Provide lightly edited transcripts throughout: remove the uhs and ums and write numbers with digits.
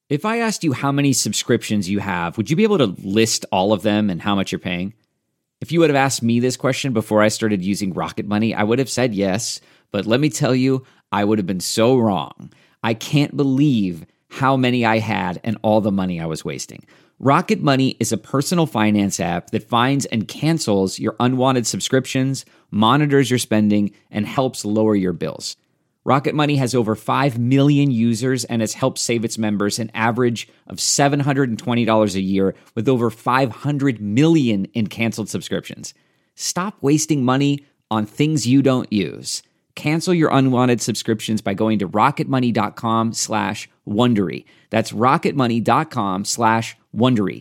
If I asked you how many subscriptions you have, would you be able to list all of them and how much you're paying? If you would have asked me this question before I started using Rocket Money, I would have said yes, but let me tell you, I would have been so wrong. I can't believe how many I had and all the money I was wasting. Rocket Money is a personal finance app that finds and cancels your unwanted subscriptions, monitors your spending, and helps lower your bills. Rocket Money has over 5 million users and has helped save its members an average of $720 a year with over 500 million in canceled subscriptions. Stop wasting money on things you don't use. Cancel your unwanted subscriptions by going to rocketmoney.com/Wondery. That's rocketmoney.com/Wondery.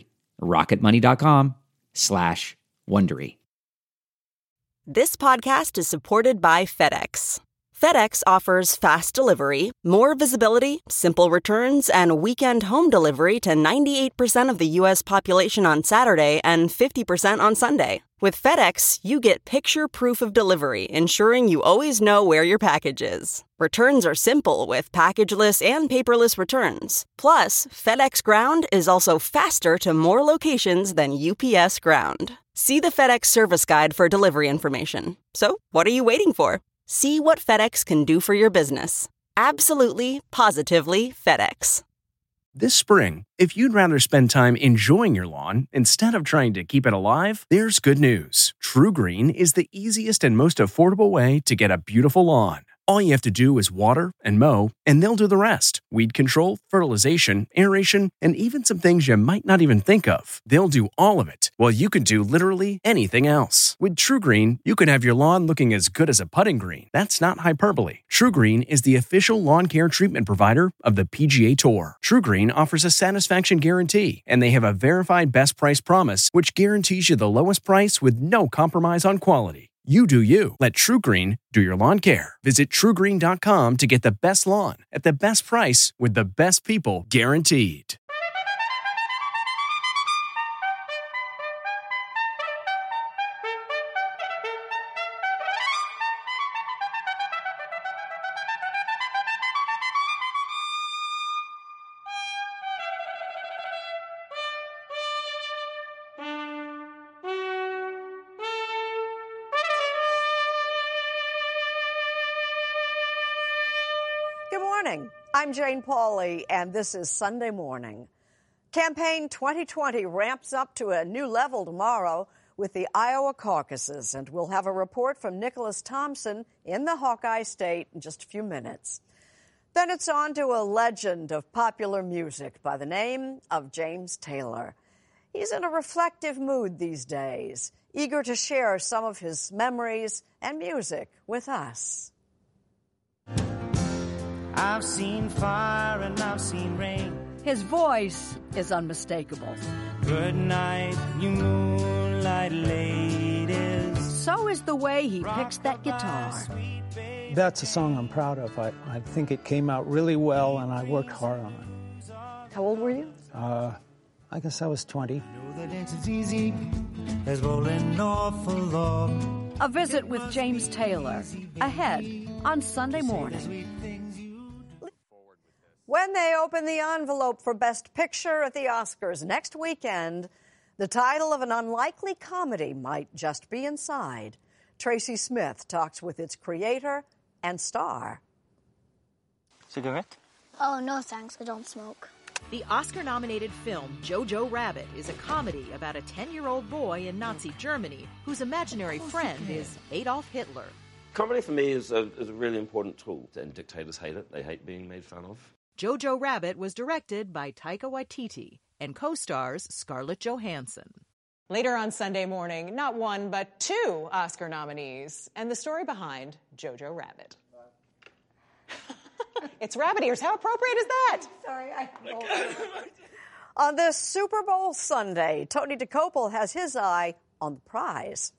rocketmoney.com/Wondery. This podcast is supported by FedEx. FedEx offers fast delivery, more visibility, simple returns, and weekend home delivery to 98% of the U.S. population on Saturday and 50% on Sunday. With FedEx, you get picture proof of delivery, ensuring you always know where your package is. Returns are simple with packageless and paperless returns. Plus, FedEx Ground is also faster to more locations than UPS Ground. See the FedEx service guide for delivery information. So, what are you waiting for? See what FedEx can do for your business. Absolutely, positively FedEx. This spring, if you'd rather spend time enjoying your lawn instead of trying to keep it alive, there's good news. True Green is the easiest and most affordable way to get a beautiful lawn. All you have to do is water and mow, and they'll do the rest. Weed control, fertilization, aeration, and even some things you might not even think of. They'll do all of it, while you can do literally anything else. With True Green, you can have your lawn looking as good as a putting green. That's not hyperbole. True Green is the official lawn care treatment provider of the PGA Tour. True Green offers a satisfaction guarantee, and they have a verified best price promise, which guarantees you the lowest price with no compromise on quality. You do you. Let True Green do your lawn care. Visit TrueGreen.com to get the best lawn at the best price with the best people guaranteed. Good morning. I'm Jane Pauley, and this is Sunday Morning. Campaign 2020 ramps up to a new level tomorrow with the Iowa caucuses, and we'll have a report from Nicholas Thompson in the Hawkeye State in just a few minutes. Then it's on to a legend of popular music by the name of James Taylor. He's in a reflective mood these days, eager to share some of his memories and music with us. I've seen fire and I've seen rain. His voice is unmistakable. Good night, you moonlight ladies. So is the way he picks that guitar. That's a song I'm proud of. I think it came out really well, and I worked hard on it. How old were you? I guess I was 20. Know that it's as easy as rolling off a log. A visit with James Taylor, ahead on Sunday Morning. When they open the envelope for Best Picture at the Oscars next weekend, the title of an unlikely comedy might just be inside. Tracy Smith talks with its creator and star. Cigarette? Oh, no thanks, I don't smoke. The Oscar-nominated film Jojo Rabbit is a comedy about a 10-year-old boy in Nazi Germany whose imaginary friend is Adolf Hitler. Comedy for me is a really important tool, and dictators hate it. They hate being made fun of. Jojo Rabbit was directed by Taika Waititi and co-stars Scarlett Johansson. Later on Sunday Morning, not one but two Oscar nominees, and the story behind Jojo Rabbit. It's rabbit ears. How appropriate is that? Sorry, On this Super Bowl Sunday, Tony DeCopel has his eye on the prize.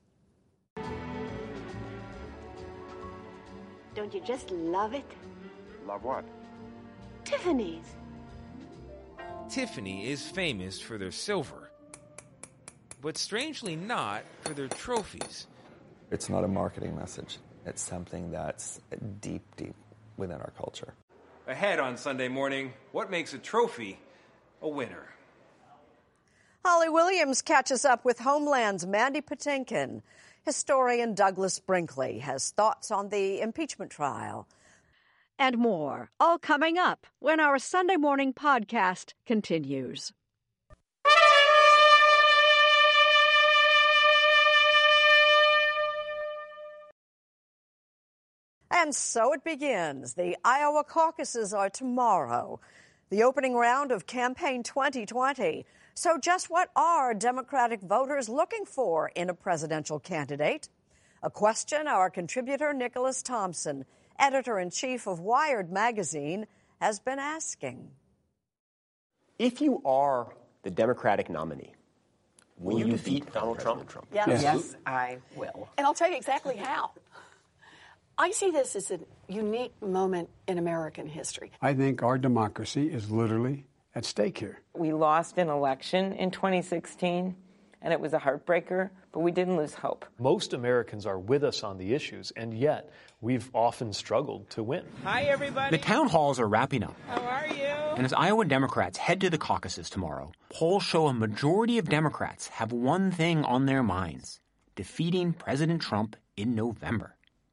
Don't you just love it? Love what? Tiffany's. Tiffany is famous for their silver, but strangely not for their trophies. It's not a marketing message. It's something that's deep, deep within our culture. Ahead on Sunday Morning, what makes a trophy a winner. Holly Williams catches up with Homeland's Mandy Patinkin. Historian Douglas Brinkley has thoughts on the impeachment trial. And more, all coming up when our Sunday morning podcast continues. And so it begins. The Iowa caucuses are tomorrow, the opening round of Campaign 2020. So just what are Democratic voters looking for in a presidential candidate? A question our contributor Nicholas Thompson, editor-in-chief of Wired magazine, has been asking. If you are the Democratic nominee, will you defeat Donald Trump? Yes, I will. And I'll tell you exactly how. I see this as a unique moment in American history. I think our democracy is literally at stake here. We lost an election in 2016, and it was a heartbreaker, but we didn't lose hope. Most Americans are with us on the issues, and yet we've often struggled to win. Hi, everybody. The town halls are wrapping up. How are you? And as Iowa Democrats head to the caucuses tomorrow, polls show a majority of Democrats have one thing on their minds: defeating President Trump in November.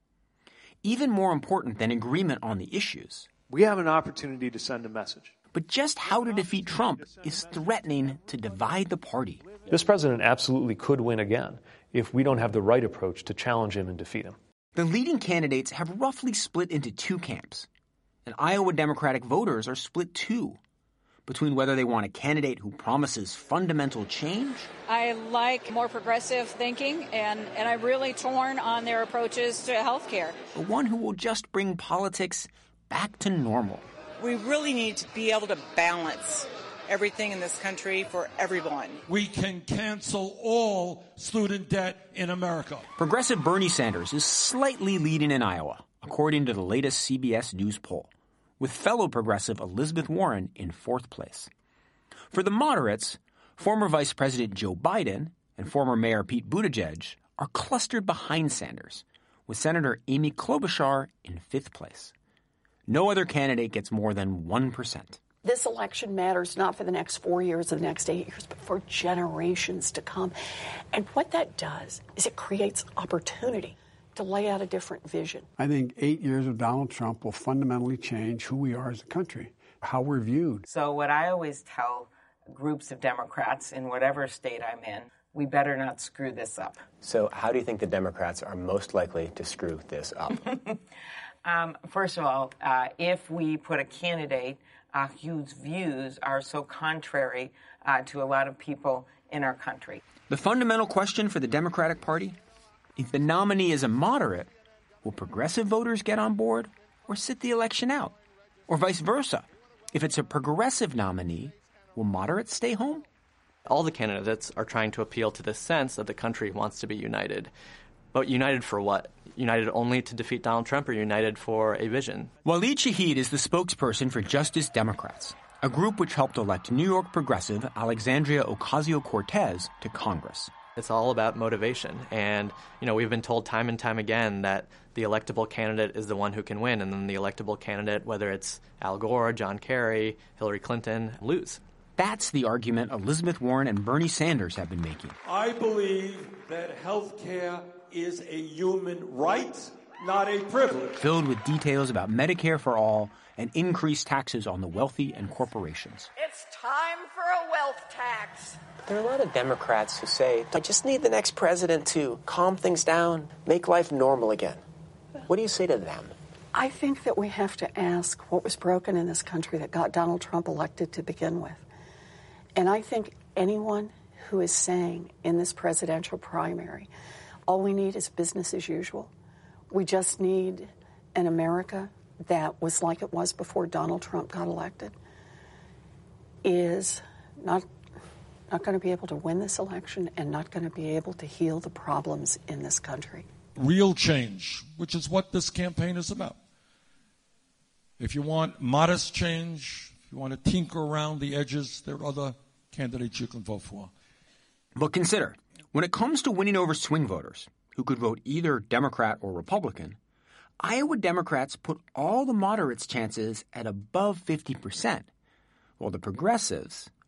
Even more important than agreement on the issues, we have an opportunity to send a message. But just how to defeat Trump is threatening to divide the party. This president absolutely could win again if we don't have the right approach to challenge him and defeat him. The leading candidates have roughly split into two camps, and Iowa Democratic voters are split too, between whether they want a candidate who promises fundamental change. I like more progressive thinking, and I'm really torn on their approaches to health care. Or one who will just bring politics back to normal. We really need to be able to balance everything in this country for everyone. We can cancel all student debt in America. Progressive Bernie Sanders is slightly leading in Iowa, according to the latest CBS News poll, with fellow progressive Elizabeth Warren in fourth place. For the moderates, former Vice President Joe Biden and former Mayor Pete Buttigieg are clustered behind Sanders, with Senator Amy Klobuchar in fifth place. No other candidate gets more than 1%. This election matters not for the next 4 years or the next 8 years, but for generations to come. And what that does is it creates opportunity to lay out a different vision. I think 8 years of Donald Trump will fundamentally change who we are as a country, how we're viewed. So what I always tell groups of Democrats in whatever state I'm in, we better not screw this up. So how do you think the Democrats are most likely to screw this up? First of all, if we put a candidate whose views are so contrary to a lot of people in our country. The fundamental question for the Democratic Party: if the nominee is a moderate, will progressive voters get on board or sit the election out? Or vice versa, if it's a progressive nominee, will moderates stay home? All the candidates are trying to appeal to this sense that the country wants to be united. But united for what? United only to defeat Donald Trump, or united for a vision? Waleed Shahid is the spokesperson for Justice Democrats, a group which helped elect New York progressive Alexandria Ocasio-Cortez to Congress. It's all about motivation. And, we've been told time and time again that the electable candidate is the one who can win. And then the electable candidate, whether it's Al Gore, John Kerry, Hillary Clinton, lose. That's the argument Elizabeth Warren and Bernie Sanders have been making. I believe that health care is a human right, not a privilege. Filled with details about Medicare for all and increased taxes on the wealthy and corporations. It's time for a wealth tax. There are a lot of Democrats who say, I just need the next president to calm things down, make life normal again. What do you say to them? I think that we have to ask what was broken in this country that got Donald Trump elected to begin with. And I think anyone who is saying in this presidential primary, all we need is business as usual. We just need an America that was like it was before Donald Trump got elected, is not going to be able to win this election and not going to be able to heal the problems in this country. Real change, which is what this campaign is about. If you want modest change, if you want to tinker around the edges, there are other candidates you can vote for. But consider, when it comes to winning over swing voters, who could vote either Democrat or Republican, Iowa Democrats put all the moderates' chances at above 50%, while the progressives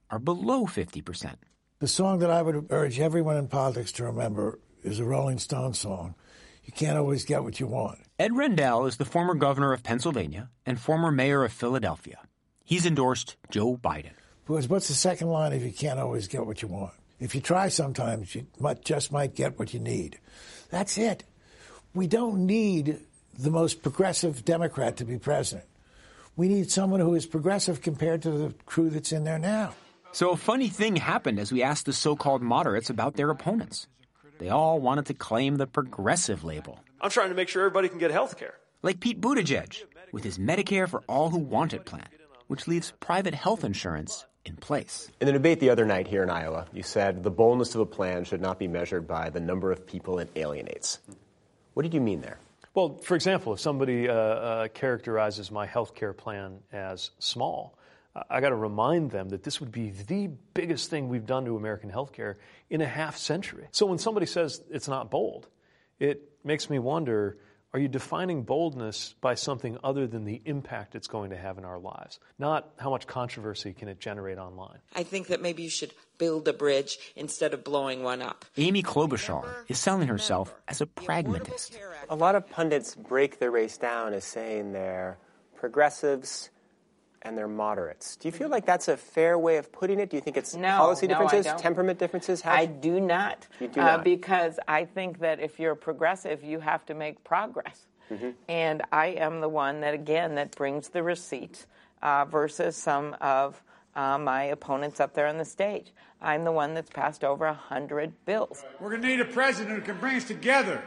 are below 50%. The song that I would urge everyone in politics to remember is a Rolling Stones song. You can't always get what you want. Ed Rendell is the former governor of Pennsylvania and former mayor of Philadelphia. He's endorsed Joe Biden. Because what's the second line if you can't always get what you want? If you try sometimes, you might get what you need. That's it. We don't need the most progressive Democrat to be president. We need someone who is progressive compared to the crew that's in there now. So a funny thing happened as we asked the so-called moderates about their opponents. They all wanted to claim the progressive label. I'm trying to make sure everybody can get health care. Like Pete Buttigieg, with his Medicare for All Who Want It plan, which leaves private health insurance in place. In the debate the other night here in Iowa, you said the boldness of a plan should not be measured by the number of people it alienates. What did you mean there? Well, for example, if somebody characterizes my health care plan as small, I got to remind them that this would be the biggest thing we've done to American healthcare in a half century. So when somebody says it's not bold, it makes me wonder, are you defining boldness by something other than the impact it's going to have in our lives, not how much controversy can it generate online? I think that maybe you should build a bridge instead of blowing one up. Amy Klobuchar is selling herself as a pragmatist. A lot of pundits break their race down as saying they're progressives and they're moderates. Do you feel like that's a fair way of putting it? Do you think it's policy differences, temperament differences? I do not. You do not? Because I think that if you're progressive, you have to make progress. Mm-hmm. And I am the one that brings the receipts versus some of my opponents up there on the stage. I'm the one that's passed over 100 bills. We're going to need a president who can bring us together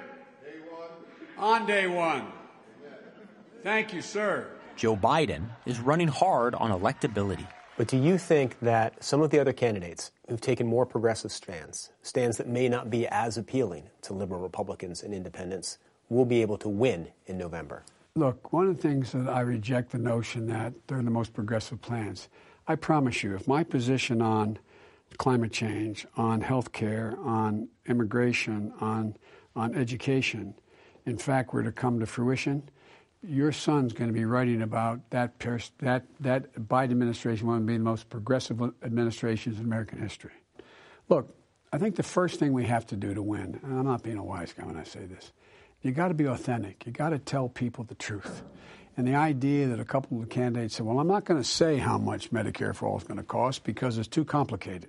on day one. Thank you, sir. Joe Biden is running hard on electability. But do you think that some of the other candidates who've taken more progressive stands that may not be as appealing to liberal Republicans and independents, will be able to win in November? Look, one of the things that I reject the notion that they're the most progressive plans. I promise you, if my position on climate change, on health care, on immigration, on education, in fact, were to come to fruition, your son's going to be writing about that Biden administration, one of the most progressive administrations in American history. Look, I think the first thing we have to do to win, and I'm not being a wise guy when I say this, you got to be authentic. You got to tell people the truth. And the idea that a couple of the candidates said, well, I'm not going to say how much Medicare for All is going to cost because it's too complicated.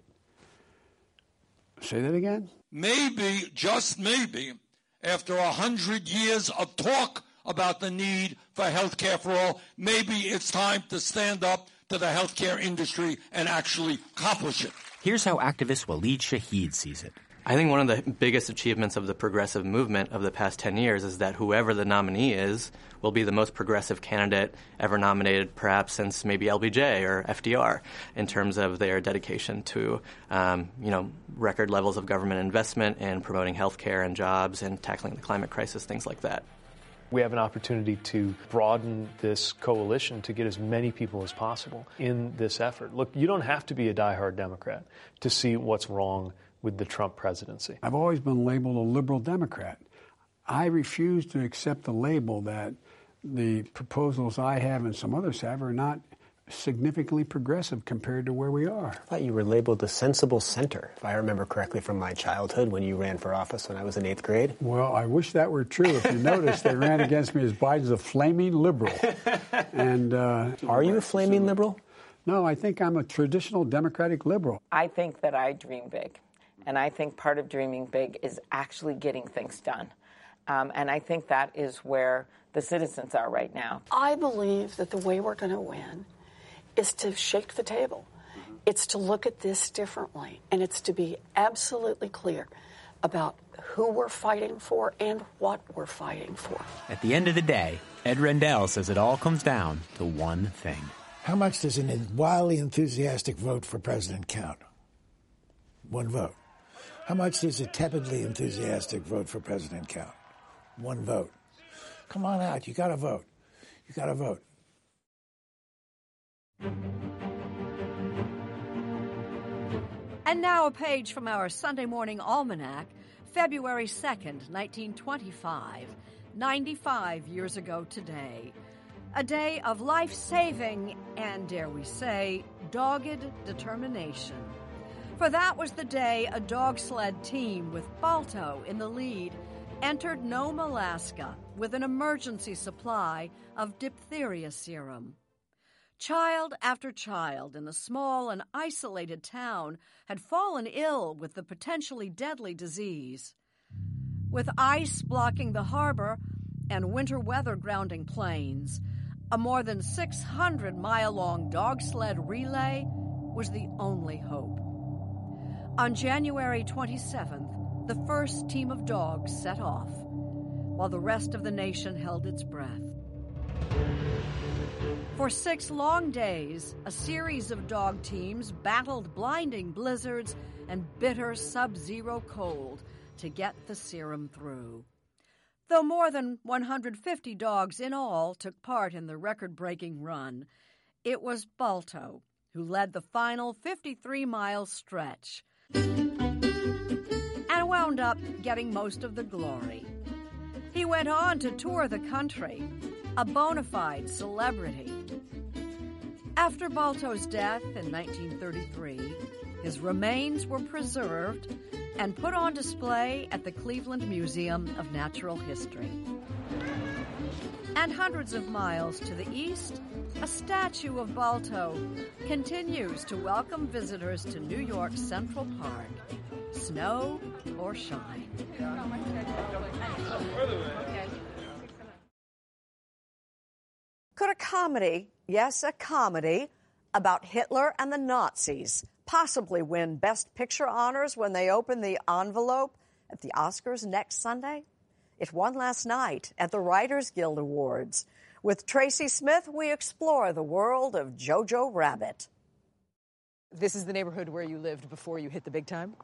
Say that again? Maybe, just maybe, after 100 years of talk about the need for health care for all, maybe it's time to stand up to the healthcare industry and actually accomplish it. Here's how activist Waleed Shahid sees it. I think one of the biggest achievements of the progressive movement of the past 10 years is that whoever the nominee is will be the most progressive candidate ever nominated, perhaps since maybe LBJ or FDR, in terms of their dedication to, record levels of government investment and promoting health care and jobs and tackling the climate crisis, things like that. We have an opportunity to broaden this coalition to get as many people as possible in this effort. Look, you don't have to be a diehard Democrat to see what's wrong with the Trump presidency. I've always been labeled a liberal Democrat. I refuse to accept the label that the proposals I have and some others have are not significantly progressive compared to where we are. I thought you were labeled a sensible center, if I remember correctly from my childhood when you ran for office when I was in 8th grade. Well, I wish that were true. If you notice, they ran against me as Biden's a flaming liberal. And are you a flaming liberal? No, I think I'm a traditional Democratic liberal. I think that I dream big. And I think part of dreaming big is actually getting things done. And I think that is where the citizens are right now. I believe that the way we're going to win is to shake the table. It's to look at this differently. And it's to be absolutely clear about who we're fighting for and what we're fighting for. At the end of the day, Ed Rendell says it all comes down to one thing. How much does a wildly enthusiastic vote for president count? One vote. How much does a tepidly enthusiastic vote for president count? One vote. Come on out. You got to vote. You got to vote. And now a page from our Sunday morning almanac, February 2nd, 1925, 95 years ago today. A day of life-saving and, dare we say, dogged determination. For that was the day a dog sled team with Balto in the lead entered Nome, Alaska with an emergency supply of diphtheria serum. Child after child in the small and isolated town had fallen ill with the potentially deadly disease. With ice blocking the harbor and winter weather grounding planes, a more than 600-mile-long dog sled relay was the only hope. On January 27th, the first team of dogs set off, while the rest of the nation held its breath. For 6 long days, a series of dog teams battled blinding blizzards and bitter sub-zero cold to get the serum through. Though more than 150 dogs in all took part in the record-breaking run, it was Balto who led the final 53-mile stretch and wound up getting most of the glory. He went on to tour the country, a bona fide celebrity. After Balto's death in 1933, his remains were preserved and put on display at the Cleveland Museum of Natural History. And hundreds of miles to the east, a statue of Balto continues to welcome visitors to New York's Central Park, snow or shine. Could a comedy, yes, a comedy, about Hitler and the Nazis possibly win Best Picture honors when they open the envelope at the Oscars next Sunday? It won last night at the Writers Guild Awards. With Tracy Smith, we explore the world of Jojo Rabbit. This is the neighborhood where you lived before you hit the big time?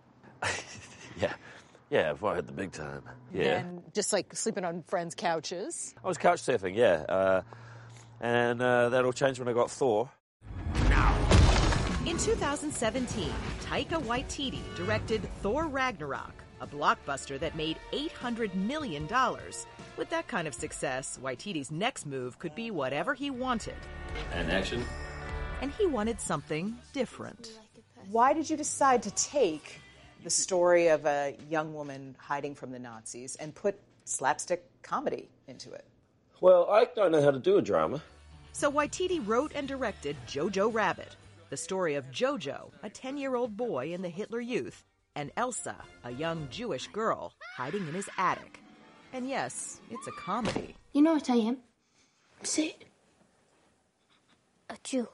Yeah, before I hit the big time. Yeah. And just like sleeping on friends' couches? I was couch surfing, yeah. And that all changed when I got Thor. In 2017, Taika Waititi directed Thor Ragnarok, a blockbuster that made $800 million. With that kind of success, Waititi's next move could be whatever he wanted. And action. And he wanted something different. Why did you decide to take the story of a young woman hiding from the Nazis and put slapstick comedy into it? Well, I don't know how to do a drama. So Waititi wrote and directed Jojo Rabbit, the story of Jojo, a 10-year-old boy in the Hitler Youth, and Elsa, a young Jewish girl, hiding in his attic. And yes, it's a comedy. You know what I am? Say it. A Jew.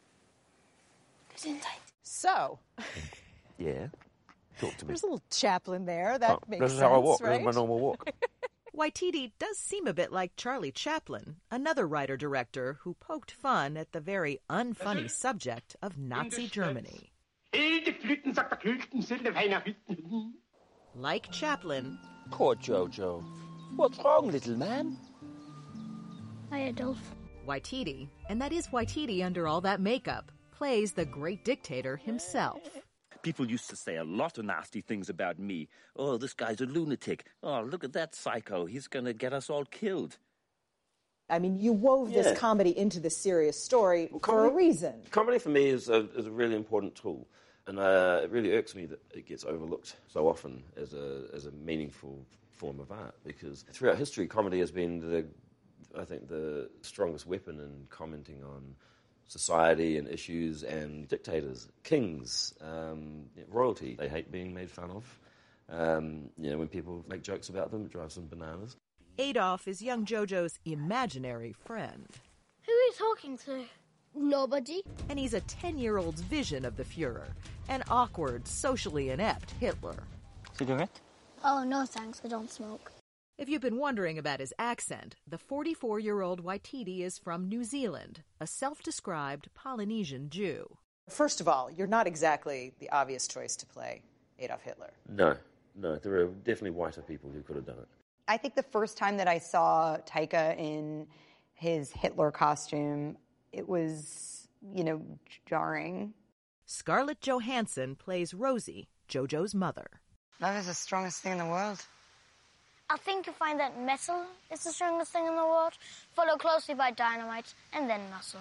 So. Yeah. Talk to me. There's a little Chaplin there. That makes sense, This is how I walk. right? This is my normal walk. Waititi does seem a bit like Charlie Chaplin, another writer-director who poked fun at the very unfunny subject of Nazi Germany. Like Chaplin... Poor Jojo. What's wrong, little man? Hi, Adolf. Waititi, and that is Waititi under all that makeup, plays the great dictator himself. People used to say a lot of nasty things about me. Oh, this guy's a lunatic. Oh, look at that psycho. He's going to get us all killed. I mean, you wove this comedy into the serious story for a reason. Comedy for me is a really important tool. And it really irks me that it gets overlooked so often as a meaningful form of art. Because throughout history, comedy has been, I think, the strongest weapon in commenting on society and issues and dictators, kings, royalty. They hate being made fun of. When people make jokes about them, it drives them bananas. Adolf is young Jojo's imaginary friend. Who are you talking to? Nobody. And he's a 10-year-old's vision of the Fuhrer, an awkward, socially inept Hitler. Cigarette? Oh, no thanks, I don't smoke. If you've been wondering about his accent, the 44-year-old Waititi is from New Zealand, a self-described Polynesian Jew. First of all, you're not exactly the obvious choice to play Adolf Hitler. No, there are definitely whiter people who could have done it. I think the first time that I saw Taika in his Hitler costume, it was, jarring. Scarlett Johansson plays Rosie, Jojo's mother. Love is the strongest thing in the world. I think you find that metal is the strongest thing in the world, followed closely by dynamite and then muscles.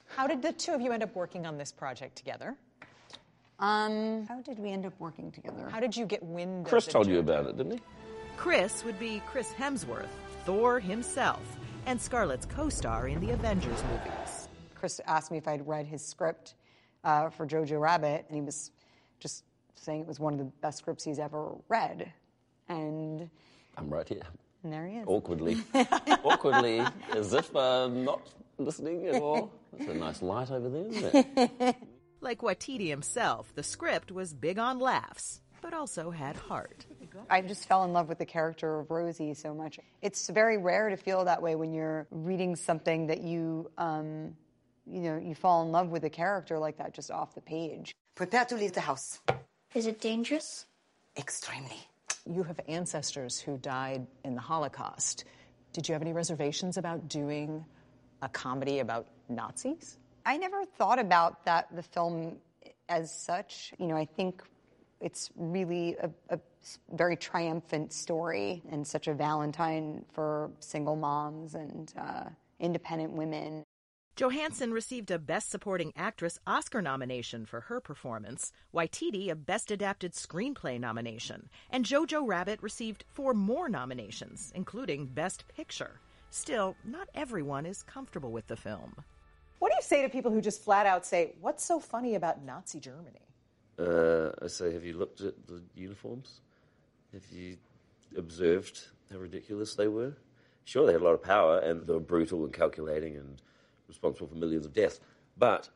How did the two of you end up working on this project together? How did we end up working together? How did you get wind Chris of it? told you about it, didn't he? Chris would be Chris Hemsworth, Thor himself, and Scarlett's co-star in the Avengers movies. Chris asked me if I'd read his script for Jojo Rabbit, and he was just saying it was one of the best scripts he's ever read. And I'm right here. And there he is. Awkwardly, as if not listening at all. That's a nice light over there, isn't it? Like Waititi himself, the script was big on laughs, but also had heart. I just fell in love with the character of Rosie so much. It's very rare to feel that way when you're reading something that you fall in love with a character like that just off the page. Prepare to leave the house. Is it dangerous? Extremely. You have ancestors who died in the Holocaust. Did you have any reservations about doing a comedy about Nazis? I never thought about the film as such. I think it's really a very triumphant story and such a Valentine for single moms and independent women. Johansson received a Best Supporting Actress Oscar nomination for her performance, Waititi a Best Adapted Screenplay nomination, and Jojo Rabbit received 4 more nominations, including Best Picture. Still, not everyone is comfortable with the film. What do you say to people who just flat out say, what's so funny about Nazi Germany? I say, have you looked at the uniforms? Have you observed how ridiculous they were? Sure, they had a lot of power, and they were brutal and calculating and responsible for millions of deaths. But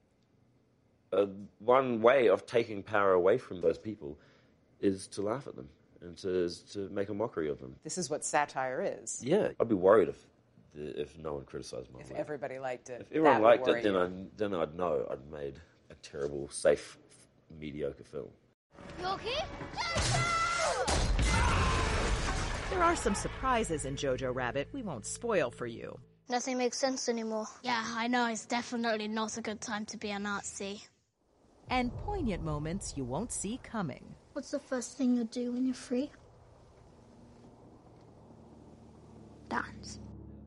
one way of taking power away from those people is to laugh at them and to make a mockery of them. This is what satire is. Yeah, I'd be worried if no one criticised my If work. everybody liked it. If everyone liked it, then I'd know I'd made a terrible, safe, mediocre film. You okay? There are some surprises in Jojo Rabbit we won't spoil for you. Nothing makes sense anymore. Yeah, I know. It's definitely not a good time to be a Nazi. And poignant moments you won't see coming. What's the first thing you'll do when you're free? Dance.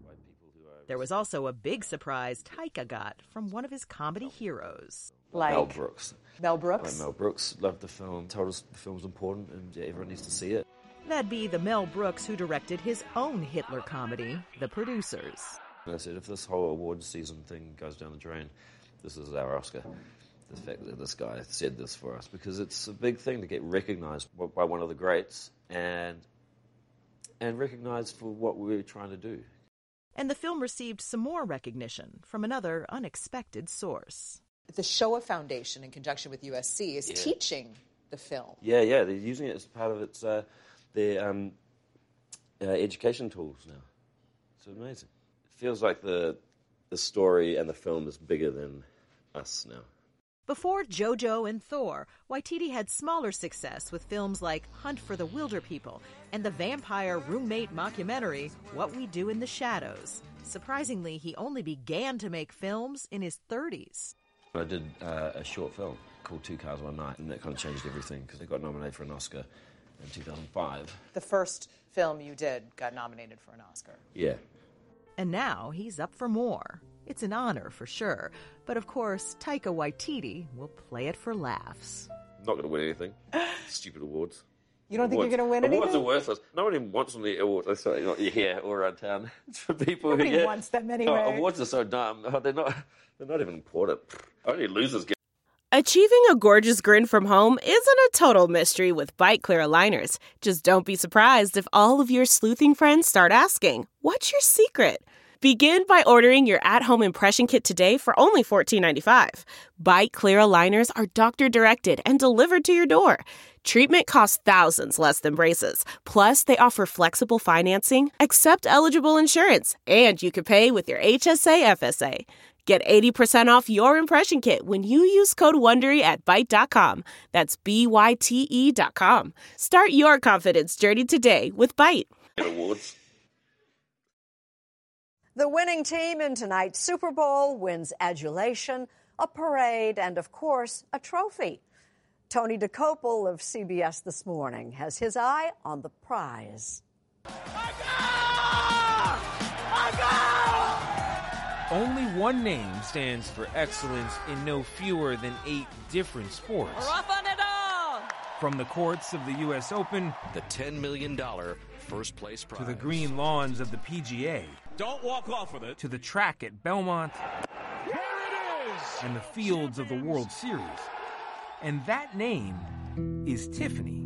There was also a big surprise Taika got from one of his comedy heroes. Mel Brooks. Mel Brooks? Mel Brooks loved the film, told us the film was important, and everyone needs to see it. That'd be the Mel Brooks who directed his own Hitler comedy, The Producers. And I said, if this whole awards season thing goes down the drain, this is our Oscar. The fact that this guy said this for us, because it's a big thing to get recognised by one of the greats and recognised for what we're trying to do. And the film received some more recognition from another unexpected source. The Shoah Foundation, in conjunction with USC, is teaching the film. Yeah, they're using it as part of their education tools now. It's amazing. It feels like the story and the film is bigger than us now. Before Jojo and Thor, Waititi had smaller success with films like Hunt for the Wilderpeople and the vampire roommate mockumentary What We Do in the Shadows. Surprisingly, he only began to make films in his 30s. I did a short film called Two Cars One Night, and that kind of changed everything because it got nominated for an Oscar in 2005. The first film you did got nominated for an Oscar. Yeah. And now he's up for more. It's an honor for sure, but of course, Taika Waititi will play it for laughs. I'm not going to win anything. Stupid awards. You don't think you're going to win anything? Awards are worthless. No one even wants the awards. They say, not here or around town. It's for people Nobody wants them anyway. Oh, awards are so dumb. Oh, they're not even important. Only losers get. Achieving a gorgeous grin from home isn't a total mystery with Byte Clear aligners. Just don't be surprised if all of your sleuthing friends start asking, "What's your secret?" Begin by ordering your at-home impression kit today for only $14.95. Byte Clear aligners are doctor-directed and delivered to your door. Treatment costs thousands less than braces. Plus, they offer flexible financing, accept eligible insurance, and you can pay with your HSA FSA. Get 80% off your impression kit when you use code WONDERY at Byte.com. That's BYTE.com. Start your confidence journey today with Byte. Awards. The winning team in tonight's Super Bowl wins adulation, a parade, and, of course, a trophy. Tony DeCopel of CBS This Morning has his eye on the prize. Only one name stands for excellence in no fewer than 8 different sports. From the courts of the U.S. Open, the $10 million first place prize, to the green lawns of the PGA, don't walk off with it, to the track at Belmont, here it is, and the fields of the World Series. And that name is Tiffany.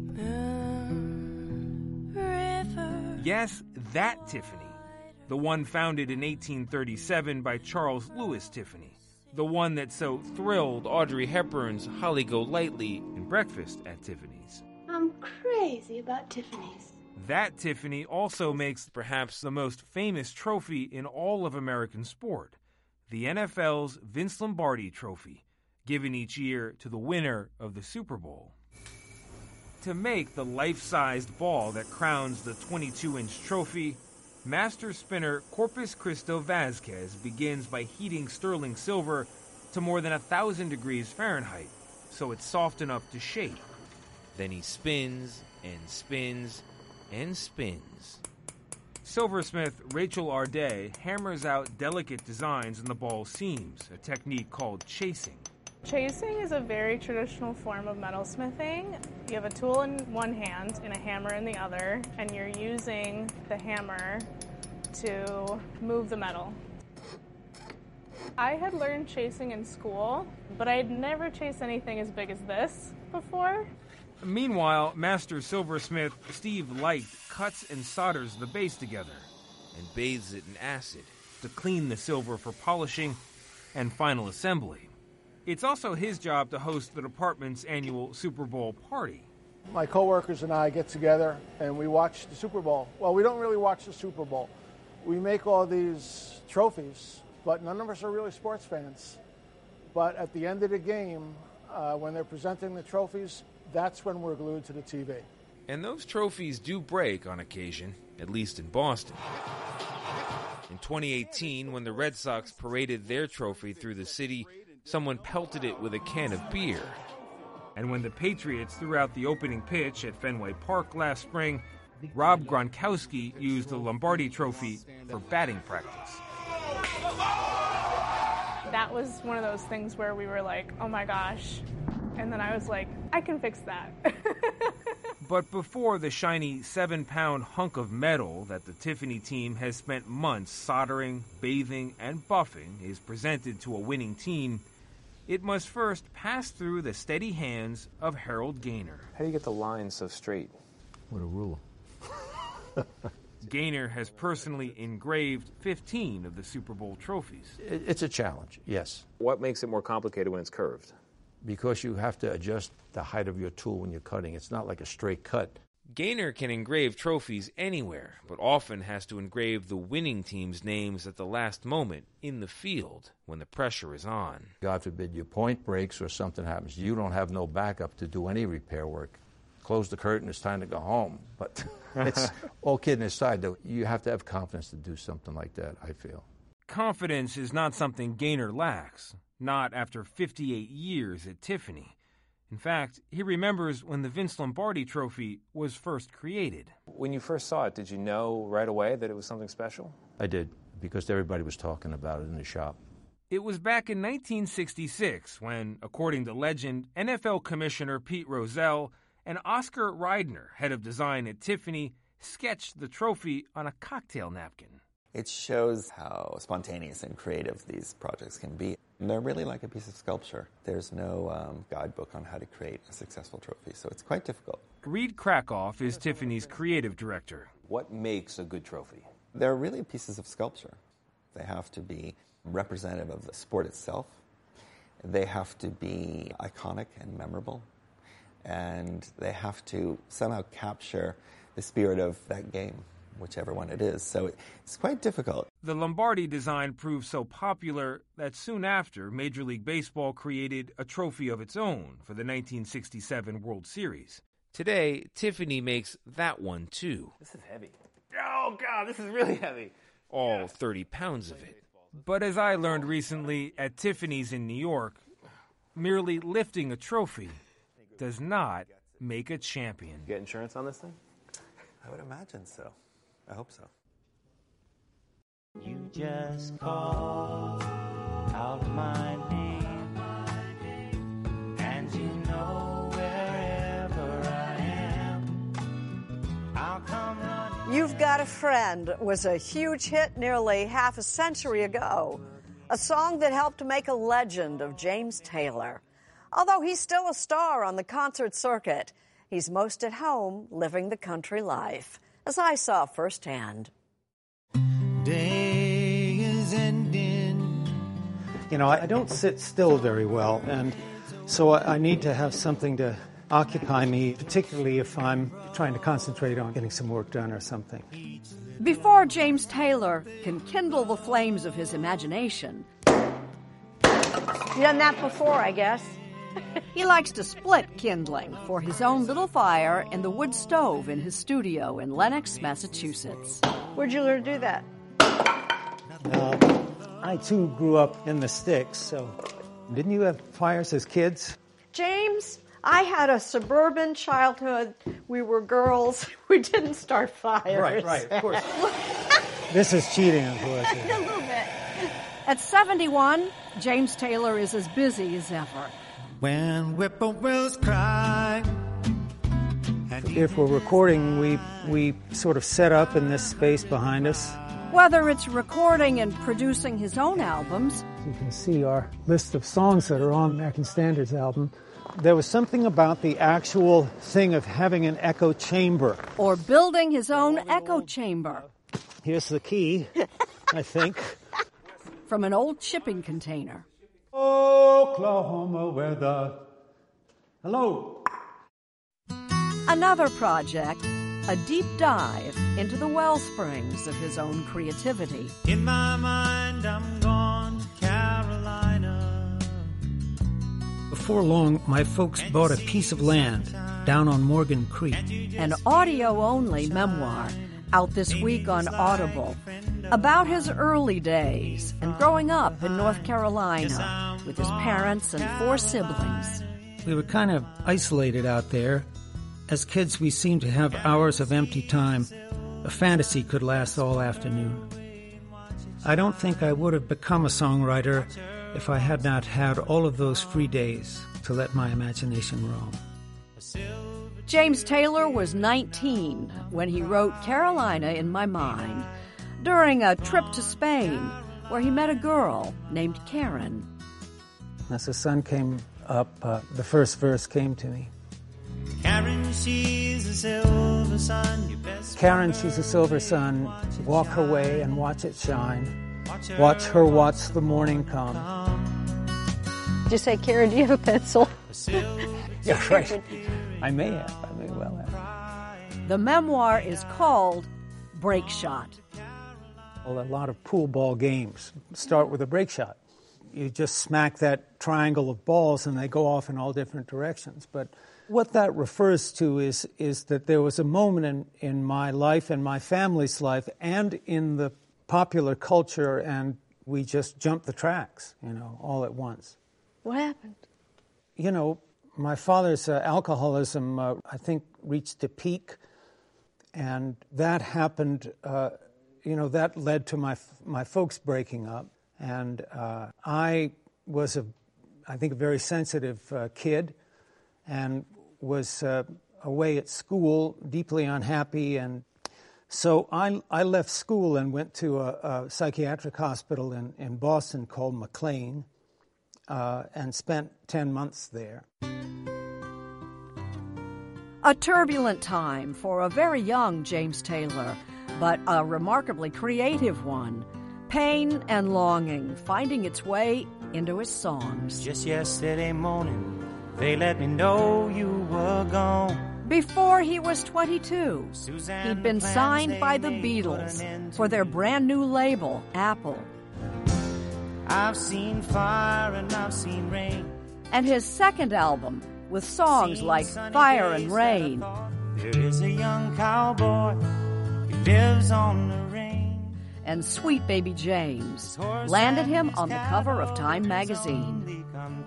Yes, that Tiffany. The one founded in 1837 by Charles Louis Tiffany. The one that so thrilled Audrey Hepburn's Holly Golightly in Breakfast at Tiffany's. I'm crazy about Tiffany's. That Tiffany also makes perhaps the most famous trophy in all of American sport, the NFL's Vince Lombardi Trophy, given each year to the winner of the Super Bowl. To make the life-sized ball that crowns the 22-inch trophy, master spinner Corpus Christo Vasquez begins by heating sterling silver to more than 1,000 degrees Fahrenheit, so it's soft enough to shape. Then he spins and spins and spins. Silversmith Rachel Arday hammers out delicate designs in the ball's seams, a technique called chasing. Chasing is a very traditional form of metalsmithing. You have a tool in one hand and a hammer in the other, and you're using the hammer to move the metal. I had learned chasing in school, but I had never chased anything as big as this before. Meanwhile, master silversmith Steve Light cuts and solders the base together and bathes it in acid to clean the silver for polishing and final assembly. It's also his job to host the department's annual Super Bowl party. My coworkers and I get together and we watch the Super Bowl. Well, we don't really watch the Super Bowl. We make all these trophies, but none of us are really sports fans. But at the end of the game, when they're presenting the trophies, that's when we're glued to the TV. And those trophies do break on occasion, at least in Boston. In 2018, when the Red Sox paraded their trophy through the city, someone pelted it with a can of beer. And when the Patriots threw out the opening pitch at Fenway Park last spring, Rob Gronkowski used the Lombardi Trophy for batting practice. That was one of those things where we were like, oh my gosh. And then I was like, I can fix that. But before the shiny 7-pound hunk of metal that the Tiffany team has spent months soldering, bathing, and buffing is presented to a winning team, it must first pass through the steady hands of Harold Gaynor. How do you get the lines so straight? With a ruler. Gaynor has personally engraved 15 of the Super Bowl trophies. It's a challenge, yes. What makes it more complicated when it's curved? Because you have to adjust the height of your tool when you're cutting. It's not like a straight cut. Gaynor can engrave trophies anywhere, but often has to engrave the winning team's names at the last moment in the field when the pressure is on. God forbid your point breaks or something happens. You don't have no backup to do any repair work. Close the curtain, it's time to go home. But it's all kidding aside, though, you have to have confidence to do something like that, I feel. Confidence is not something Gaynor lacks, not after 58 years at Tiffany. In fact, he remembers when the Vince Lombardi Trophy was first created. When you first saw it, did you know right away that it was something special? I did, because everybody was talking about it in the shop. It was back in 1966 when, according to legend, NFL Commissioner Pete Rozelle and Oscar Reidner, head of design at Tiffany, sketched the trophy on a cocktail napkin. It shows how spontaneous and creative these projects can be. And they're really like a piece of sculpture. There's no guidebook on how to create a successful trophy, so it's quite difficult. Reed Krakoff is Tiffany's creative director. What makes a good trophy? They're really pieces of sculpture. They have to be representative of the sport itself. They have to be iconic and memorable. And they have to somehow capture the spirit of that game, whichever one it is. So it's quite difficult. The Lombardi design proved so popular that soon after, Major League Baseball created a trophy of its own for the 1967 World Series. Today, Tiffany makes that one too. This is heavy. Oh, God, this is really heavy. All 30 pounds of it. But as I learned recently at Tiffany's in New York, merely lifting a trophy does not make a champion. You get insurance on this thing? I would imagine so. I hope so. You just call out my name, and you know wherever I am, I'll come running. You've Got a Friend was a huge hit nearly half a century ago, a song that helped make a legend of James Taylor. Although he's still a star on the concert circuit, he's most at home living the country life, as I saw firsthand. Day is ending. You know, I don't sit still very well, and so I need to have something to occupy me, particularly if I'm trying to concentrate on getting some work done or something. Before James Taylor can kindle the flames of his imagination, you've done that before, I guess. He likes to split kindling for his own little fire in the wood stove in his studio in Lenox, Massachusetts. Where'd you learn to do that? I, too, grew up in the sticks, so didn't you have fires as kids? James, I had a suburban childhood. We were girls. We didn't start fires. Right, of course. This is cheating, of course. A little bit. At 71, James Taylor is as busy as ever. When whippoorwills cry. If we're recording, we sort of set up in this space behind us. Whether it's recording and producing his own albums. You can see our list of songs that are on American Standards album. There was something about the actual thing of having an echo chamber. Or building his own echo chamber. Here's the key, I think. From an old shipping container. Oklahoma weather. Hello. Another project, a deep dive into the wellsprings of his own creativity. In my mind, I'm gone to Carolina. Before long, my folks bought a piece of land down on Morgan Creek. An audio-only memoir out this week on Audible about his early days and growing up in North Carolina with his parents and 4 siblings. We were kind of isolated out there. As kids, we seemed to have hours of empty time. A fantasy could last all afternoon. I don't think I would have become a songwriter if I had not had all of those free days to let my imagination roam. James Taylor was 19 when he wrote Carolina in My Mind during a trip to Spain where he met a girl named Karen. As the sun came up, the first verse came to me. Karen, she's a silver sun. Your best Karen, she's a silver sun. Walk her way and watch it shine. Watch her watch the morning come. Did you say, Karen, do you have a pencil? Yeah, right. I may well have. The memoir is called Break Shot. Well, a lot of pool ball games start with a break shot. You just smack that triangle of balls and they go off in all different directions. But what that refers to is that there was a moment in my life and my family's life and in the popular culture, and we just jumped the tracks, all at once. What happened? My father's alcoholism, I think, reached a peak, and that happened, that led to my folks breaking up. And I was, I think, a very sensitive kid, and was away at school, deeply unhappy. And so I left school and went to a psychiatric hospital in Boston called McLean, and spent 10 months there. A turbulent time for a very young James Taylor, but a remarkably creative one. Pain and longing finding its way into his songs. Just yesterday morning, they let me know you were gone. Before he was 22, he'd been signed by the Beatles for their brand new label, Apple. I've seen fire and I've seen rain. And his second album, with songs like Fire and Rain. There is a young cowboy who lives on the range. And Sweet Baby James landed him on the cover of Time magazine.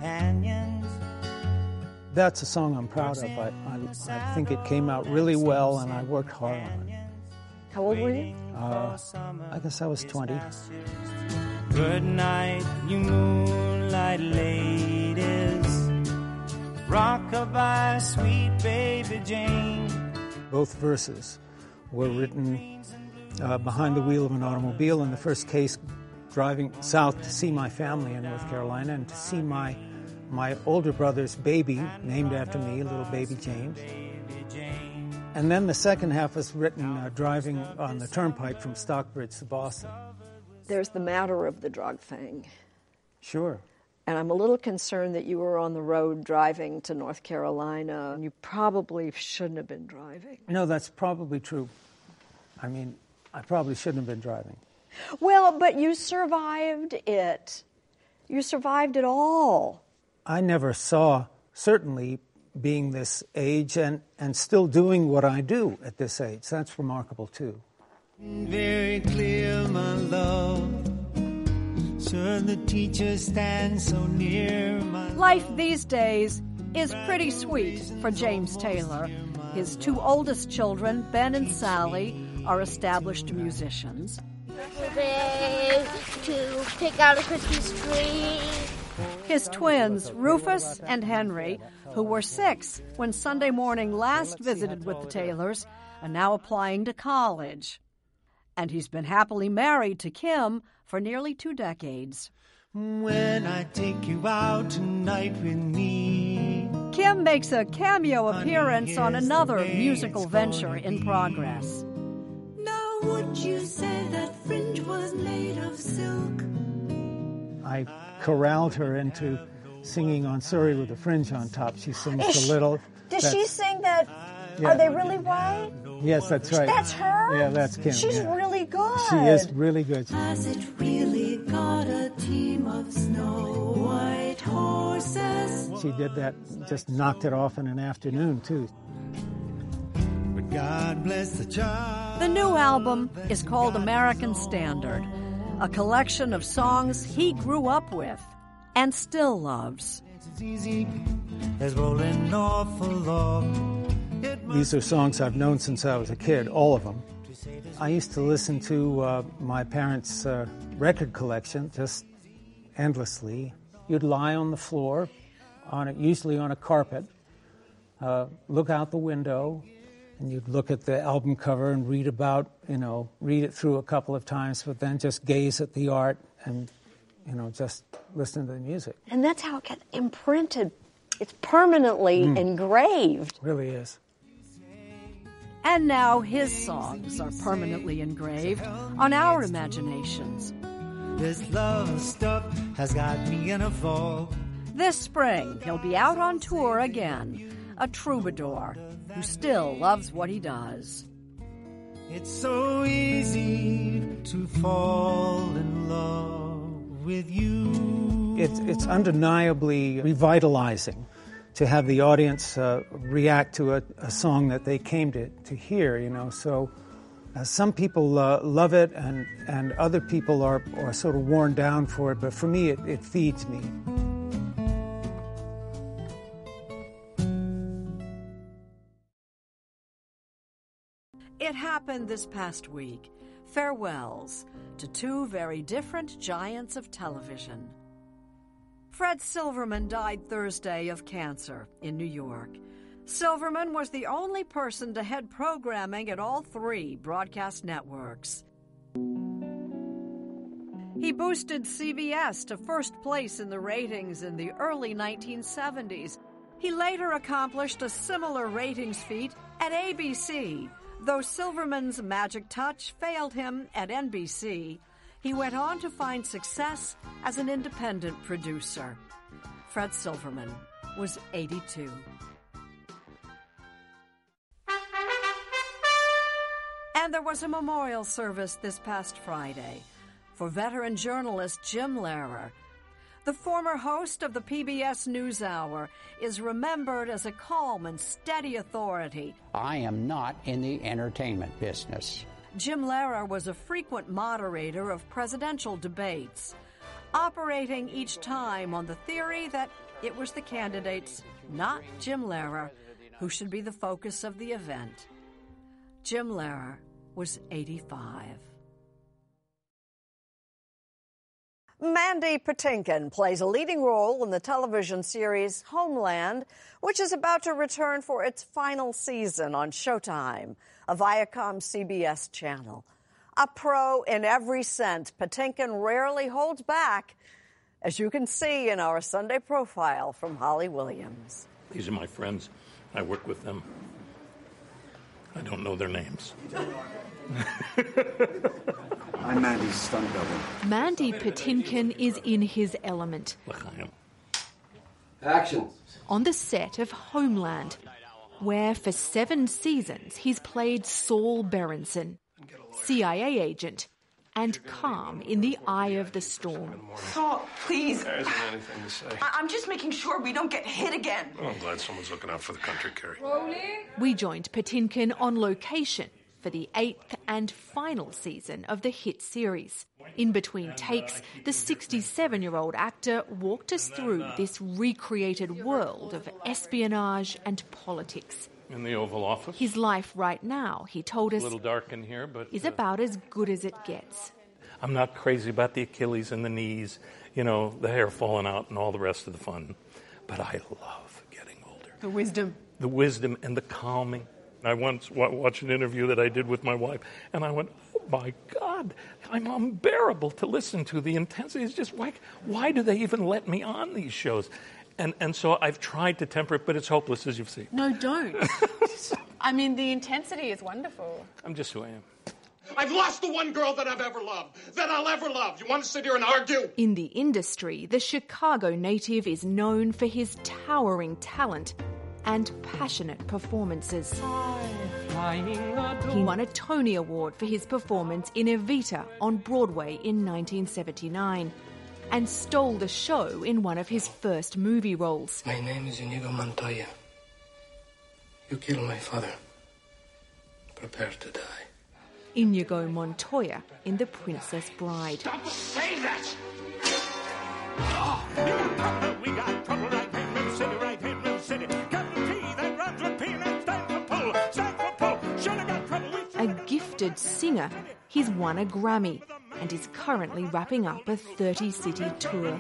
That's a song I'm proud of. I think it came out really well, and I worked hard on it. How old were you? I guess I was 20. Good night, you moonlight ladies. Rockabye, sweet baby Jane. Both verses were written behind the wheel of an automobile. In the first case, driving south to see my family in North Carolina and to see my older brother's baby, named after me, little baby James. And then the second half was written driving on the turnpike from Stockbridge to Boston. There's the matter of the drug thing. Sure. And I'm a little concerned that you were on the road driving to North Carolina, and you probably shouldn't have been driving. No, that's probably true. I mean, I probably shouldn't have been driving. Well, but you survived it. You survived it all. I never saw, certainly, being this age and still doing what I do at this age. That's remarkable, too. Very clear, my love. Should the teacher stand so near, my Life these days is pretty sweet for James Taylor. His two oldest children, Ben and Sally, are established musicians. To pick out a Christmas tree. His twins, Rufus and Henry, who were 6 when Sunday Morning last visited with the Taylors, are now applying to college. And he's been happily married to Kim for nearly 2 decades. When I take you out tonight with me. Kim makes a cameo appearance on another musical venture in progress. Now would you say that fringe was made of silk? I corralled her into singing on Surrey with a Fringe on Top. She sings a little. Does she sing that? Yeah. Are they really white? Yes, that's right. That's her? Yeah, that's Kim. She's really good. She is really good. Has it really got a team of snow white horses? She did that, just knocked it off in an afternoon, too. But God bless the child. The new album is called American Standard, a collection of songs he grew up with and still loves. It's easy as rolling off a log. These are songs I've known since I was a kid, all of them. I used to listen to my parents' record collection just endlessly. You'd lie on the floor, usually on a carpet, look out the window, and you'd look at the album cover and read it through a couple of times, but then just gaze at the art and, just listen to the music. And that's how it gets imprinted. It's permanently engraved. It really is. And now his songs are permanently engraved on our imaginations. This love stuff has got me in a fog. This spring, he'll be out on tour again, a troubadour who still loves what he does. It's so easy to fall in love with you. It's undeniably revitalizing to have the audience react to a song that they came to hear, So some people love it and other people are sort of worn down for it, but for me, it feeds me. It happened this past week. Farewells to 2 very different giants of television. Fred Silverman died Thursday of cancer in New York. Silverman was the only person to head programming at all 3 broadcast networks. He boosted CBS to first place in the ratings in the early 1970s. He later accomplished a similar ratings feat at ABC. Though Silverman's magic touch failed him at NBC, he went on to find success as an independent producer. Fred Silverman was 82. And there was a memorial service this past Friday for veteran journalist Jim Lehrer. The former host of the PBS NewsHour is remembered as a calm and steady authority. I am not in the entertainment business. Jim Lehrer was a frequent moderator of presidential debates, operating each time on the theory that it was the candidates, not Jim Lehrer, who should be the focus of the event. Jim Lehrer was 85. Mandy Patinkin plays a leading role in the television series Homeland, which is about to return for its final season on Showtime, a Viacom CBS channel. A pro in every sense, Patinkin rarely holds back, as you can see in our Sunday profile from Holly Williams. These are my friends. I work with them. I don't know their names. I'm Mandy's stunt double. Mandy Patinkin is in his element. Action. On the set of Homeland, where for 7 seasons he's played Saul Berenson, CIA agent, and calm in the eye of the storm. Saul, please. There isn't anything to say. I'm just making sure we don't get hit again. Oh, I'm glad someone's looking out for the country, Carrie. We joined Patinkin on location for the 8th and final season of the hit series. In between takes, the 67-year-old actor walked us through this recreated world of espionage and politics. In the Oval Office. His life right now, he told us, a little dark in here, but is about as good as it gets. I'm not crazy about the Achilles and the knees, the hair falling out and all the rest of the fun. But I love getting older. The wisdom. The wisdom and the calming. I once watched an interview that I did with my wife, and I went, oh, my God, I'm unbearable to listen to. The intensity is just, why do they even let me on these shows? And so I've tried to temper it, but it's hopeless, as you've seen. No, don't. I mean, the intensity is wonderful. I'm just who I am. I've lost the one girl that I've ever loved, that I'll ever love. You want to sit here and argue? In the industry, the Chicago native is known for his towering talent and passionate performances. He won a Tony Award for his performance in Evita on Broadway in 1979 and stole the show in one of his first movie roles. My name is Inigo Montoya. You killed my father. Prepare to die. Inigo Montoya in The Princess Bride. Don't say that! We got trouble right here in Mill City, right here in Mill City. Captain T, that rhymes with P, and that stands for pull. Stands for pull. Should have got trouble. A gifted singer, he's won a Grammy and is currently wrapping up a 30-city tour.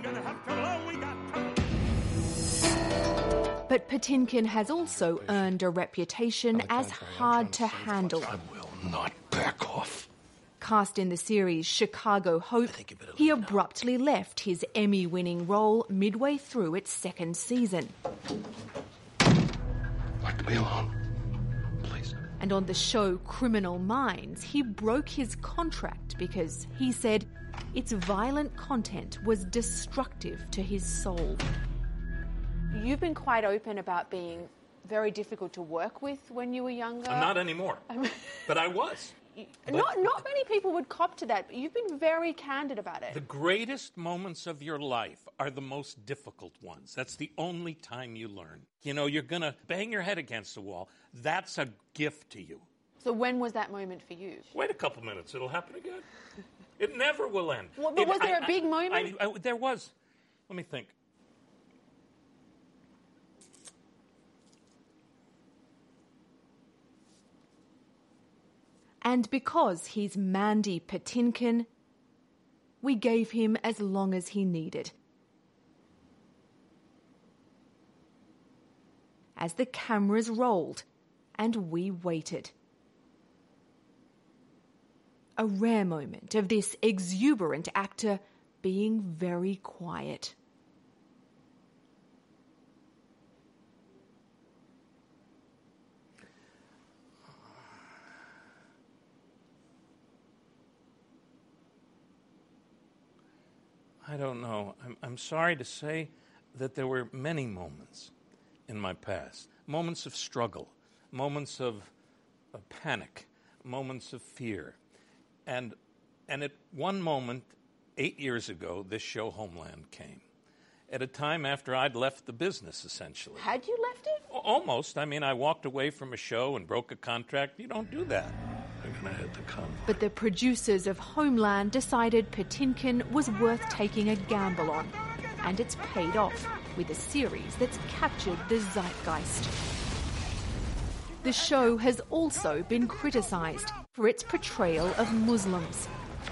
But Patinkin has also earned a reputation as hard to handle. I will not back off. Cast in the series Chicago Hope, he abruptly left his Emmy-winning role midway through its 2nd season. Like to be alone, please. And on the show Criminal Minds, he broke his contract because he said its violent content was destructive to his soul. You've been quite open about being very difficult to work with when you were younger. Not anymore, but I was. Not many people would cop to that, but you've been very candid about it. The greatest moments of your life are the most difficult ones. That's the only time you learn. You're going to bang your head against the wall. That's a gift to you. So when was that moment for you? Wait a couple minutes. It'll happen again. It never will end. But was there a big moment? There was. Let me think. And because he's Mandy Patinkin, we gave him as long as he needed. As the cameras rolled and we waited. A rare moment of this exuberant actor being very quiet. I don't know. I'm sorry to say that there were many moments in my past. Moments of struggle, moments of panic, moments of fear. And at one moment, 8 years ago, this show Homeland came. At a time after I'd left the business, essentially. Had you left it? Almost. I mean, I walked away from a show and broke a contract. You don't do that. But the producers of Homeland decided Patinkin was worth taking a gamble on. And it's paid off with a series that's captured the zeitgeist. The show has also been criticised for its portrayal of Muslims.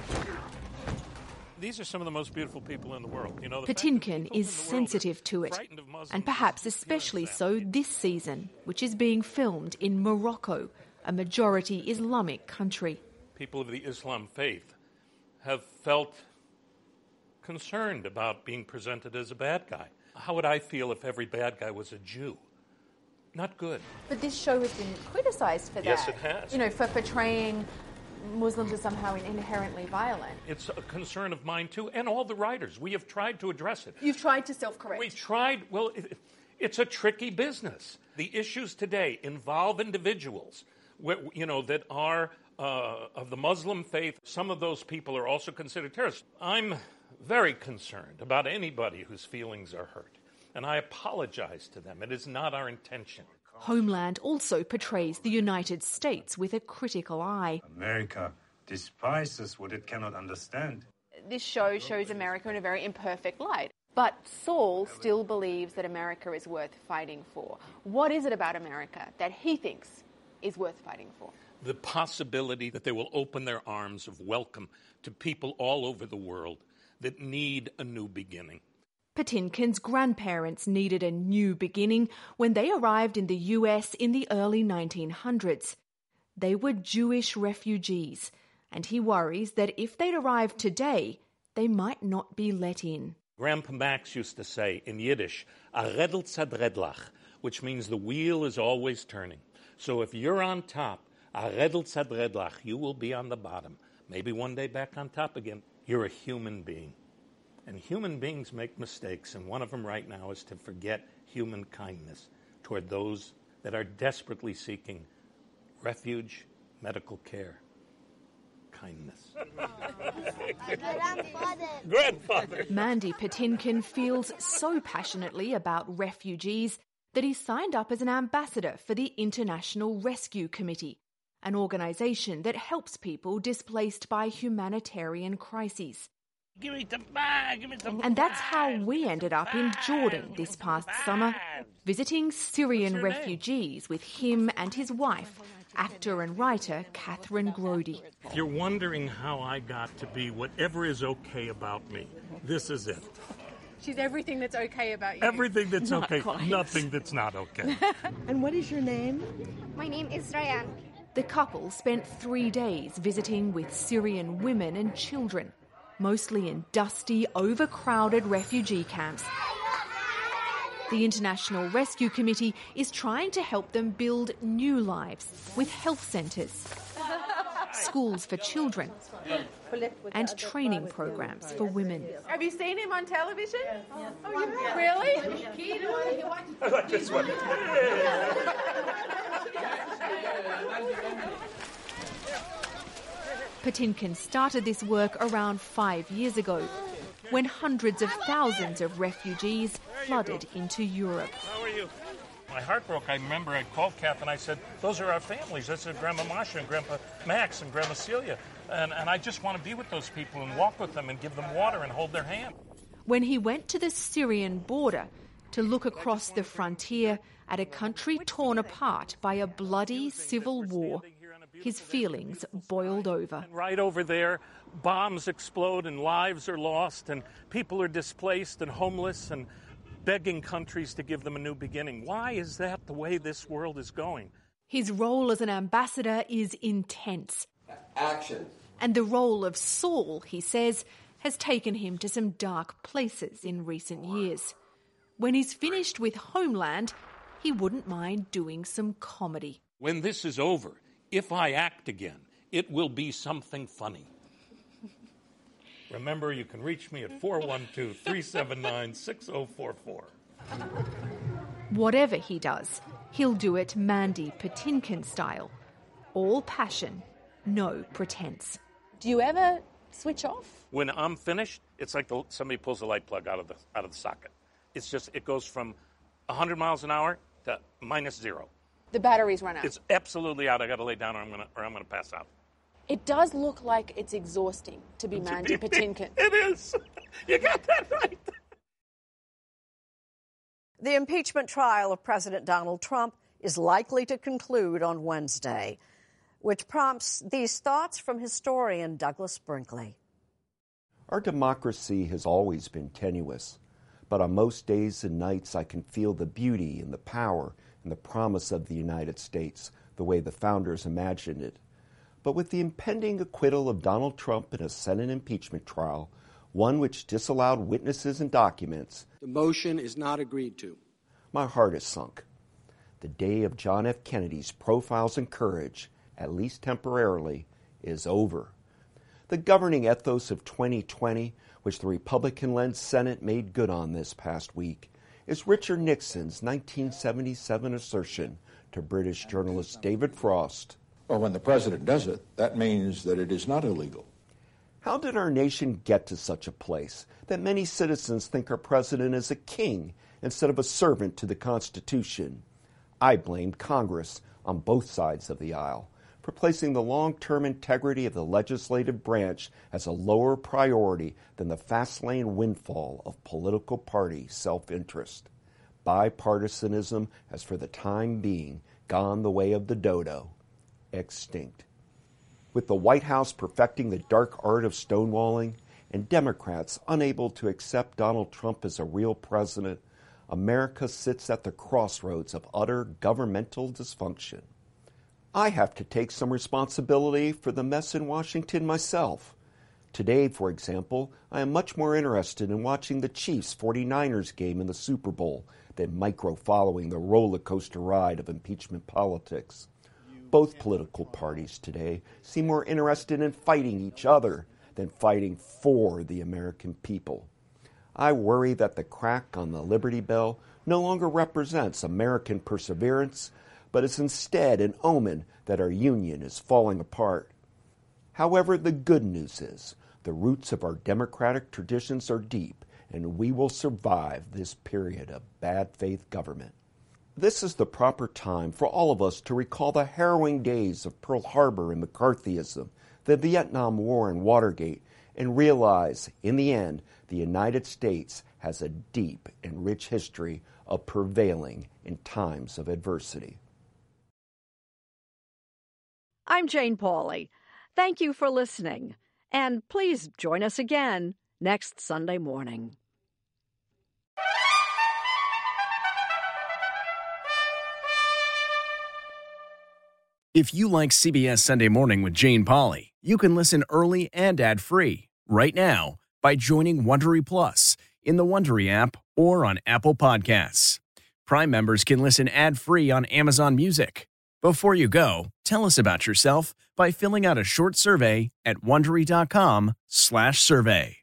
These are some of the most beautiful people in the world. You know, Patinkin is sensitive to it, and perhaps especially so this season, which is being filmed in Morocco, a majority Islamic country. People of the Islam faith have felt concerned about being presented as a bad guy. How would I feel if every bad guy was a Jew? Not good. But this show has been criticised for that. Yes, it has. You know, for portraying Muslims as somehow inherently violent. It's a concern of mine, too, and all the writers. We have tried to address it. You've tried to self-correct. We tried. Well, it's a tricky business. The issues today involve individuals, you know, that are of the Muslim faith. Some of those people are also considered terrorists. I'm very concerned about anybody whose feelings are hurt, and I apologize to them. It is not our intention. Homeland also portrays the United States with a critical eye. America despises what it cannot understand. This show shows America in a very imperfect light. But Saul still believes that America is worth fighting for. What is it about America that he thinks is worth fighting for? The possibility that they will open their arms of welcome to people all over the world that need a new beginning. Patinkin's grandparents needed a new beginning when they arrived in the US in the early 1900s. They were Jewish refugees, and he worries that if they'd arrived today, they might not be let in. Grandpa Max used to say in Yiddish, "A redel tzadredlach," which means the wheel is always turning. So if you're on top, a redel tzadredlach, you will be on the bottom. Maybe one day back on top again. You're a human being. And human beings make mistakes, and one of them right now is to forget human kindness toward those that are desperately seeking refuge, medical care, kindness. Grandfather. Mandy Patinkin feels so passionately about refugees that he signed up as an ambassador for the International Rescue Committee, an organisation that helps people displaced by humanitarian crises. Give me the bag, give me the And that's how we ended up in Jordan this past summer, visiting Syrian refugees with him and his wife, actor and writer Catherine Grody. If you're wondering how I got to be whatever is okay about me, this is it. She's everything that's okay about you. Everything that's Not okay, quite. nothing that's not okay. And what is your name? My name is Ryan. The couple spent 3 days visiting with Syrian women and children, mostly in dusty, overcrowded refugee camps. The International Rescue Committee is trying to help them build new lives with health centres, schools for children, and training programs for women. Have you seen him on television? Oh, you have? Really? I like this one. Patinkin started this work around 5 years ago, when hundreds of thousands of refugees flooded into Europe. How are you? My heart broke. I remember I called Kath and I said, those are our families. That's Grandma Masha and Grandpa Max and Grandma Celia. And I just want to be with those people and walk with them and give them water and hold their hand. When he went to the Syrian border to look across the frontier at a country torn apart by a bloody civil war, his feelings boiled over. Right over there, bombs explode and lives are lost and people are displaced and homeless and begging countries to give them a new beginning. Why is that the way this world is going? His role as an ambassador is intense. Action. And the role of Saul, he says, has taken him to some dark places in recent years. When he's finished with Homeland, he wouldn't mind doing some comedy. When this is over, if I act again, it will be something funny. Remember, you can reach me at 412-379-6044. Whatever he does, he'll do it Mandy Patinkin style. All passion, no pretense. Do you ever switch off? When I'm finished, it's like somebody pulls a light plug out of the socket. It's just, it goes from 100 miles an hour to -0. The batteries run out. It's absolutely out. I got to lay down or I'm going to pass out. It does look like it's exhausting to be Mandy Patinkin. It is. You got that right. The impeachment trial of President Donald Trump is likely to conclude on Wednesday. which prompts these thoughts from historian Douglas Brinkley. Our democracy has always been tenuous, but on most days and nights I can feel the beauty and the power and the promise of the United States the way the founders imagined it. But with the impending acquittal of Donald Trump in a Senate impeachment trial, one which disallowed witnesses and documents, the motion is not agreed to. My heart is sunk. The day of John F. Kennedy's profiles and courage, at least temporarily, is over. The governing ethos of 2020, which the Republican-led Senate made good on this past week, is Richard Nixon's 1977 assertion to British journalist David Frost. Well, when the president does it, that means that it is not illegal. How did our nation get to such a place that many citizens think our president is a king instead of a servant to the Constitution? I blame Congress on both sides of the aisle for placing the long-term integrity of the legislative branch as a lower priority than the fast-lane windfall of political party self-interest. Bipartisanism has for the time being gone the way of the dodo, extinct. With the White House perfecting the dark art of stonewalling and Democrats unable to accept Donald Trump as a real president, America sits at the crossroads of utter governmental dysfunction. I have to take some responsibility for the mess in Washington myself. Today, for example, I am much more interested in watching the Chiefs 49ers game in the Super Bowl than micro-following the roller coaster ride of impeachment politics. Both political parties today seem more interested in fighting each other than fighting for the American people. I worry that the crack on the Liberty Bell no longer represents American perseverance, but is instead an omen that our union is falling apart. However, the good news is the roots of our democratic traditions are deep, and we will survive this period of bad faith government. This is the proper time for all of us to recall the harrowing days of Pearl Harbor and McCarthyism, the Vietnam War and Watergate, and realize, in the end, the United States has a deep and rich history of prevailing in times of adversity. I'm Jane Pauley. Thank you for listening, and please join us again next Sunday morning. If you like CBS Sunday Morning with Jane Pauley, you can listen early and ad-free right now by joining Wondery Plus in the Wondery app or on Apple Podcasts. Prime members can listen ad-free on Amazon Music. Before you go, tell us about yourself by filling out a short survey at Wondery.com/survey.